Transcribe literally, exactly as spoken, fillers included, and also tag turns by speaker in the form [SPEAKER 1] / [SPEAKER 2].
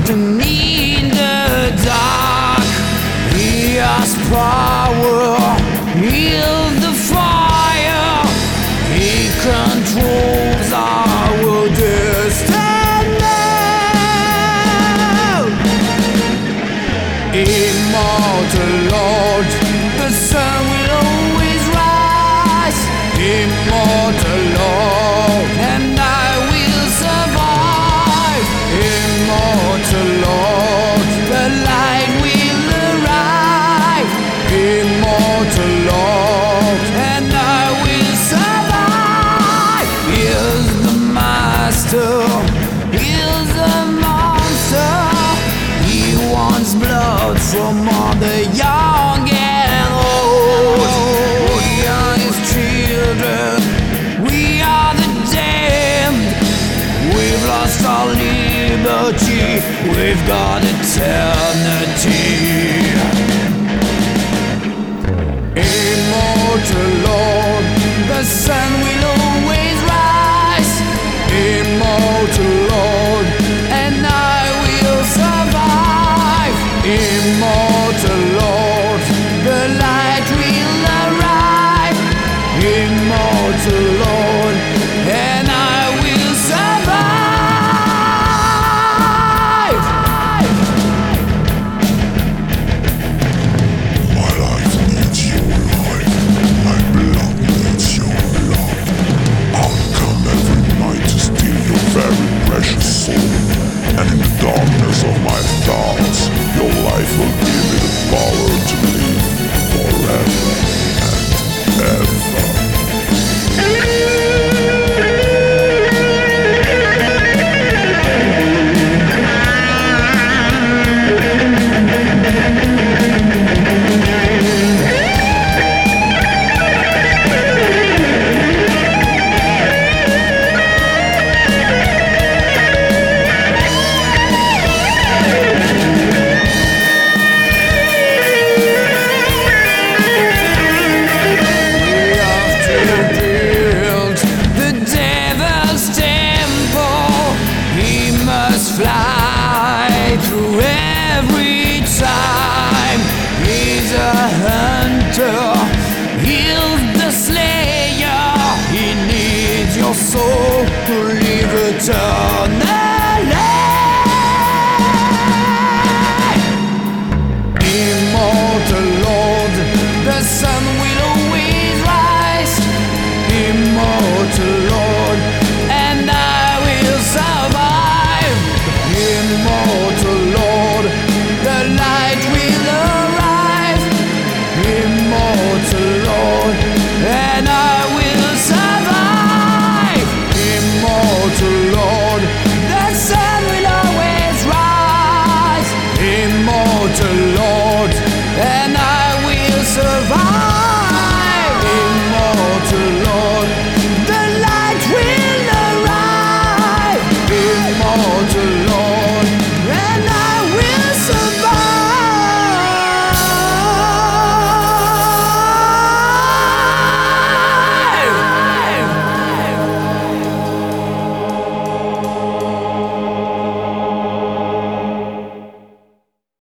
[SPEAKER 1] fighting in the dark. He has power, heals the fire. He controls our destiny. Immortal Lord, the sun will always rise. Immortal Lord, and I will survive. Immortal Lord, the light will arrive. Immortal Lord, and I will survive. Here's the master, here's the monster. He wants blood from all the young and old. We are his children, we are the damned. We've lost our liberty, we've got eternity. Immortal Lord, the sun will always rise. Immortal Lord, and I will survive. Immortal Lord, the light will arrive. Immortal Lord, and I will survive.
[SPEAKER 2] My life needs your life, my blood needs your blood. I'll come every night to steal your very precious soul. And in the darkness of my thoughts, your life will give me the power to live forever and ever.
[SPEAKER 1] Fly through every time. He's a hunter, he's the slayer. He needs your soul to live eternally.